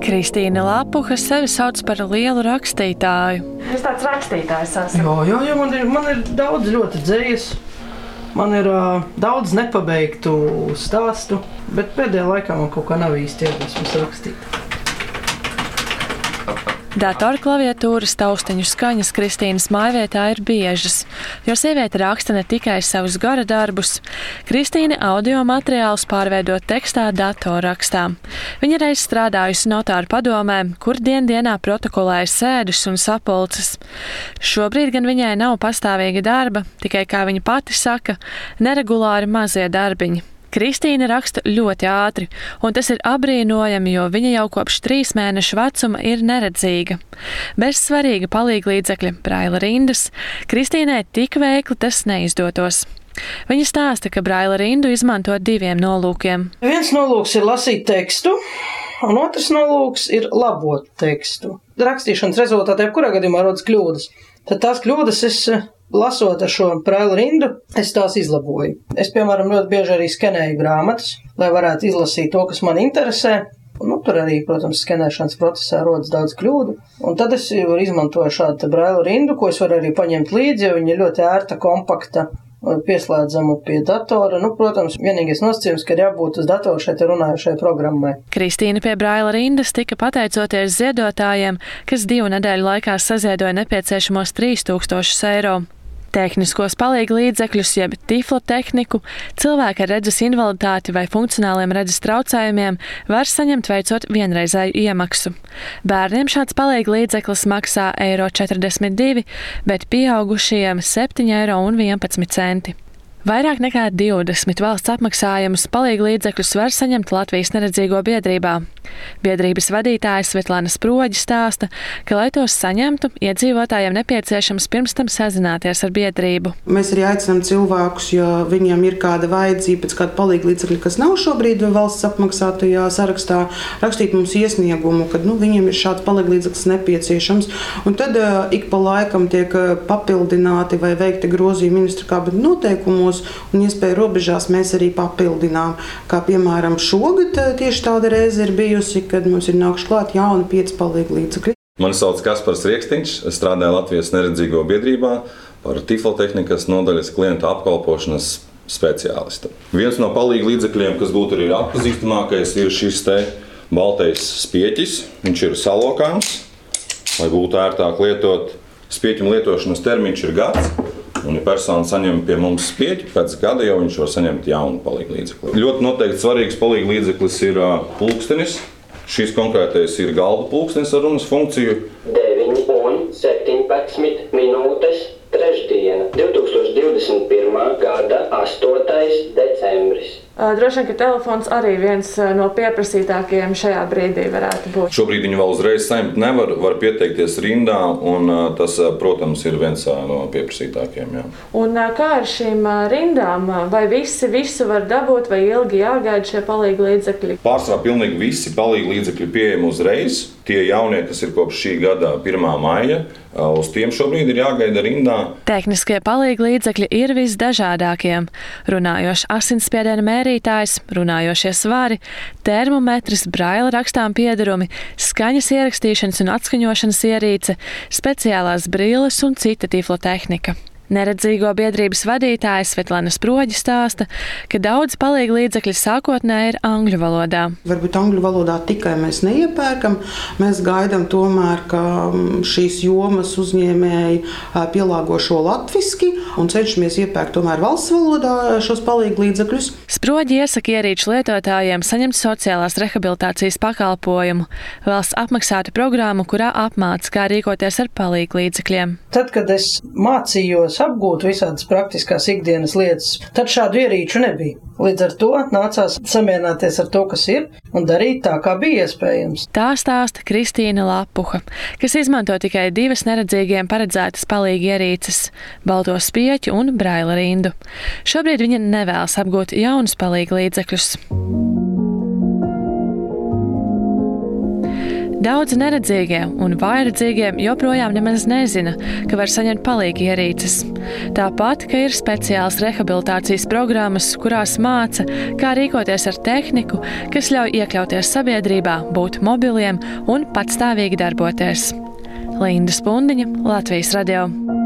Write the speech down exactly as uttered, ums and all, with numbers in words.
Kristīna Lapuha sevi sauc par lielu rakstītāju. Jūs tāds rakstītājs esat? Jā, jā, jā man, ir, man ir daudz ļoti dzējas. Man ir uh, daudz nepabeigtu stāstu, bet pēdējā laikā man kaut kā nav īsti iedvesmas rakstīt. Datorklaviatūras taustiņu skaņas Kristīnas mājvietā ir biežas, jo sieviete raksta ne tikai savus gara darbus. Kristīna audio materiālus pārveido tekstā datorrakstā. Viņa reiz strādājusi notāru padomē, kur dien dienā protokolēja sēdus un sapulces. Šobrīd gan viņai nav pastāvīga darba, tikai, kā viņa pati saka, neregulāri mazie darbiņi. Kristīna raksta ļoti ātri, un tas ir apbrīnojami, jo viņa jau kopš trīs mēnešu vecuma ir neredzīga. Bez svarīga palīglīdzekļa Braila rindas Kristīnai tik veikli tas neizdotos. Viņa stāsta, ka Braila rindu izmanto diviem nolūkiem. Viens nolūks ir lasīt tekstu, un otrs nolūks ir labot tekstu. Rakstīšanas rezultātā jebkurā gadījumā rodas kļūdas. Tad tās kļūdas es lasot ar šo Braila rindu, es tās izlaboju. Es, piemēram, ļoti bieži arī skenēju grāmatas, lai varētu izlasīt to, kas man interesē. Nu, tur arī, protams, skenēšanas procesā rodas daudz kļūdu. Un tad es izmantoju šādu Braila rindu, ko es varu arī paņemt līdzi, jo viņa ir ļoti ērta, kompakta, pieslēdzamu pie datora. Nu, protams, vienīgais nosacījums, ka ir jābūt uz datora šeit runājušai programmai. Kristīna pie Braila rindas tika pateicoties ziedotājiem, kas divu nedēļu laikā saziedoja nepieciešamos trīs tūkstošus eiro. Tehniskos palīglīdzekļus, jeb tiflotehniku, cilvēki ar redzes invaliditāti vai funkcionāliem redzes traucējumiem var saņemt veicot vienreizēju iemaksu. Bērniem šāds palīglīdzeklis maksā eiro četrdesmit divi, bet pieaugušajiem septiņi eiro un vienpadsmit centi. Vairāk nekā divdesmit valsts apmaksājumus palīglīdzekļus var saņemt Latvijas neredzīgo biedrībā. Biedrības vadītājs Svetlana Sproģi stāsta, ka, lai tos saņemtu, iedzīvotājiem nepieciešams pirms tam sazināties ar biedrību. Mēs arī aicinām cilvēkus, ja viņiem ir kāda vajadzība pēc kāda palīglīdzekļa, kas nav šobrīd valsts apmaksātajā sarakstā, rakstīt mums iesniegumu, kad nu, viņiem ir šāds palīglīdzeklis nepieciešams. Un tad uh, ik pa laikam tiek uh, papildināti vai veikti grozījumi ministra kabineta noteikumos, un iespēju robežās mēs arī papildinām. Kā piemēram šogad tieši tāda reize ir bijusi, kad mums ir nākuši klāt jauni pieci palīglīdzekļi. Mani sauc Kaspars Rieksniņš, es strādāju Latvijas neredzīgo biedrībā par tiflotehnikas nodaļas klientu apkalpošanas speciālistu. Viens no palīglīdzekļiem, kas būtu arī atpazīstamākais, ir šis te baltais spieķis. Viņš ir salokāms, lai būtu ērtāk lietot. Spieķim lietošanas termiņš ir gads. Un, ja persona saņem pie mums spieķi, pēc gada jau viņš var saņemt jaunu palīglīdzekli. Ļoti noteikti svarīgs palīglīdzeklis ir pulkstenis. Šis konkrētais ir galva pulkstenis ar runas funkciju. deviņi un septiņpadsmit minūtes trešdiena, divtūkstoš divdesmit pirmā gada astotais decembris. Droši vien, ka telefons arī viens no pieprasītākajiem šajā brīdī varētu būt. Šobrīd viņu vēl uzreiz saņemt nevar, var pieteikties rindā, un tas, protams, ir viens no pieprasītākajiem. Jā. Un kā ar šīm rindām? Vai visi visu var dabūt, vai ilgi jāgaida šie palīglīdzekļi? Pārsvarā pilnīgi visi palīglīdzekļi pieejami uzreiz. Tie jaunie, kas ir kopš šī gada pirmā maija, uz tiem šobrīd ir jāgaida rindā. Tehniskie palīglīdzekļi ir visdažādākie. Runājošs asinsspiediena mērītājs, runājošie svari, termometrs, Braila rakstām piedarumi, skaņas ierakstīšanas un atskaņošanas ierīce, speciālās brilles un cita tiflotehnika. Neredzīgo biedrības vadītājs Svetlana Sproģi stāsta, ka daudz palīglīdzekļi sākotnēji ir angļu valodā. Varbūt angļu valodā tikai mēs neiepērkam. Mēs gaidām tomēr, ka šīs jomas uzņēmēji pielāgo šo latviski un cenšamies iepērkt tomēr valsts valodā šos palīglīdzekļus. Sproģi iesaka ierīču lietotājiem saņemt sociālās rehabilitācijas pakalpojumu, valsts apmaksātu programmu, kurā apmāca, kā rīkoties ar palīglīdzekļiem. Tad, kad es mācījos apgūt visādas praktiskās ikdienas lietas, tad šādu ierīču nebija. Līdz ar to nācās samierināties ar to, kas ir, un darīt tā, kā bija iespējams. Tā stāsta Kristīna Lapuha, kas izmanto tikai divas neredzīgiem paredzētas palīgi ierīces – balto spieķu un Braila rindu. Šobrīd viņa nevēlas apgūt jaunus palīgi līdzekļus. Daudzi neredzīgie un vājredzīgie joprojām nemaz nezina, ka var saņemt palīga ierīces. Tāpat, ka ir speciāls rehabilitācijas programmas, kurās māca, kā rīkoties ar tehniku, kas ļauj iekļauties sabiedrībā, būt mobiliem un patstāvīgi darboties. Linda Spundiņa, Latvijas radio.